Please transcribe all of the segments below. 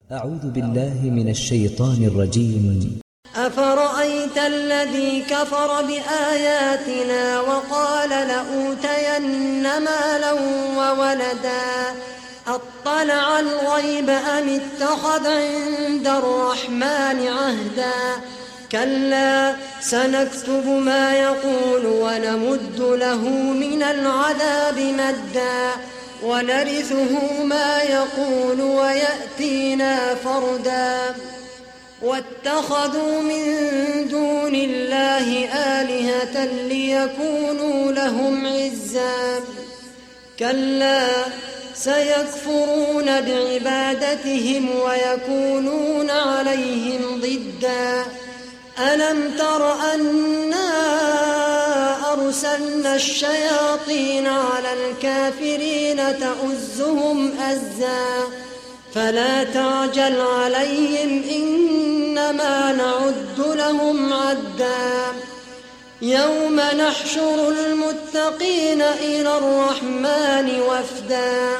أعوذ بالله من الشيطان الرجيم. أفرأيت الذي كفر بآياتنا وقال لأوتين مالا وولدا أطلع الغيب أم اتخذ عند الرحمن عهدا كلا سنكتب ما يقول ونمد له من العذاب مدا ونرثه ما يقول ويأتينا فردا واتخذوا من دون الله آلهة ليكونوا لهم عزا كلا سيكفرون بعبادتهم ويكونون عليهم ضدا ألم تر أنا أرسلنا الشياطين على الكافرين تؤزهم أزا فلا تعجل عليهم إنما نعد لهم عدا يوم نحشر المتقين إلى الرحمن وفدا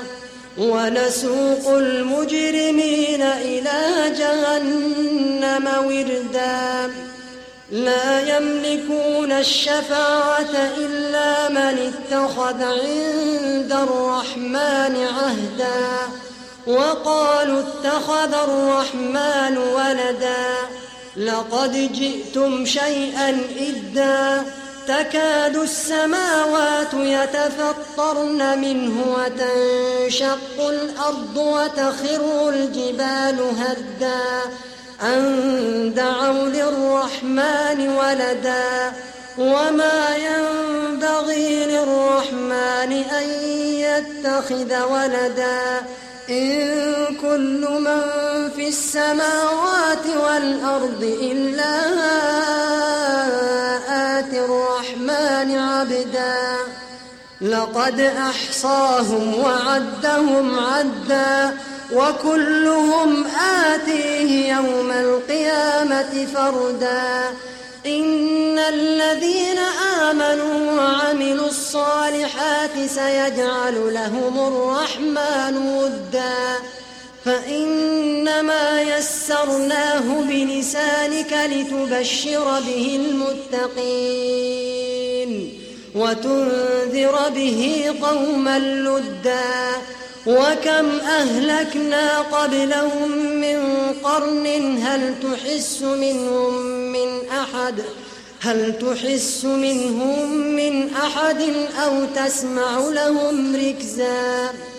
ونسوق المجرمين إلى جهنم وردا لا يملكون الشفاعة إلا من اتخذ عند الرحمن عهدا وقالوا اتخذ الرحمن ولدا لقد جئتم شيئا إدا تكاد السماوات يتفطرن منه وتنشق الأرض وتخر الجبال هدا أن دعوا للرحمن ولدا وما ينبغي للرحمن أن يتخذ ولدا إن كل من في السماوات والأرض إلا آتي الرحمن عبدا لقد أحصاهم وعدهم عدا وكلهم آتيه يوم القيامة فردا إن الذين آمنوا وعملوا الصالحات سيجعل لهم الرحمن ودا فإنما يسرناه بلسانك لتبشر به المتقين وتنذر به قوما لدا وكم أهلكنا قبلهم من قرن هل تحس منهم من أحد أو تسمع لهم ركزا